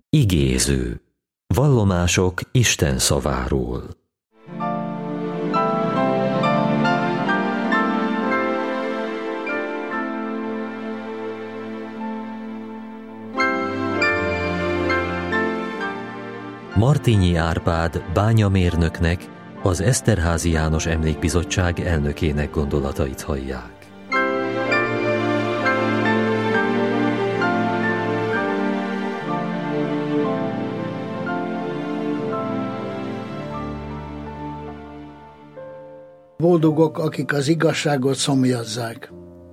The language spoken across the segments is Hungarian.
Igéző. Vallomások Isten szaváról. Martinyi Árpád bányamérnöknek, az Eszterházy János Emlékbizottság elnökének gondolatait hallják. Boldogok, akik az igazságot szomjazzák.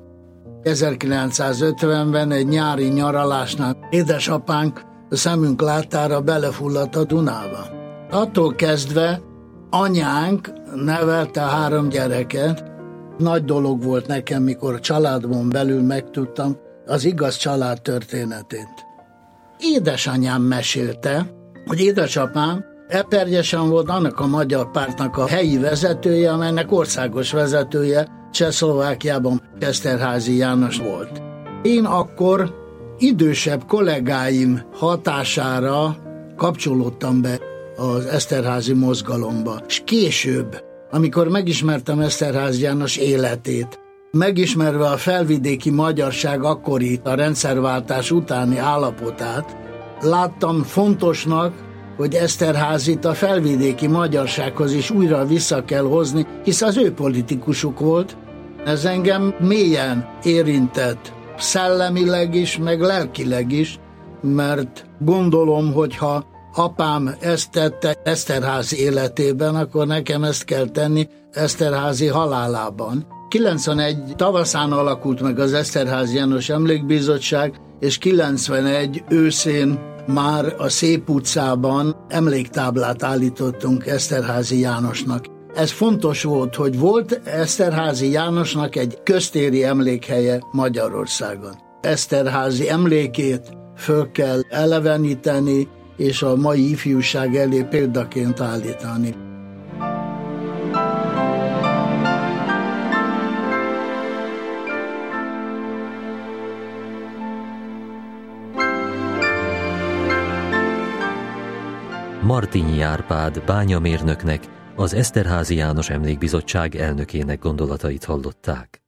1950-ben egy nyári nyaralásnál édesapánk a szemünk láttára belefulladt a Dunába. Attól kezdve anyánk nevelte 3 gyereket. Nagy dolog volt nekem, mikor a családon belül megtudtam az igaz család történetét. Édesanyám mesélte, hogy édesapám Eperjesen volt annak a magyar pártnak a helyi vezetője, amelynek országos vezetője Csehszlovákiában Eszterházy János volt. Én akkor idősebb kollégáim hatására kapcsolódtam be az Eszterházy mozgalomba. És később, amikor megismertem Eszterházy János életét, megismerve a felvidéki magyarság akkori a rendszerváltás utáni állapotát, láttam fontosnak, hogy Eszterházit a felvidéki magyarsághoz is újra vissza kell hozni, hisz az ő politikusuk volt. Ez engem mélyen érintett, szellemileg is, meg lelkileg is, mert gondolom, hogy ha apám ezt tette Eszterházy életében, akkor nekem ezt kell tenni Eszterházy halálában. 91 tavaszán alakult meg az Eszterházy János Emlékbizottság, és 91 őszén már a Szép utcában emléktáblát állítottunk Eszterházy Jánosnak. Ez fontos volt, hogy volt Eszterházy Jánosnak egy köztéri emlékhelye Magyarországon. Eszterházy emlékét föl kell eleveníteni, és a mai ifjúság elé példaként állítani. Martinyi Árpád bányamérnöknek, az Eszterházy János Emlékbizottság elnökének gondolatait hallották.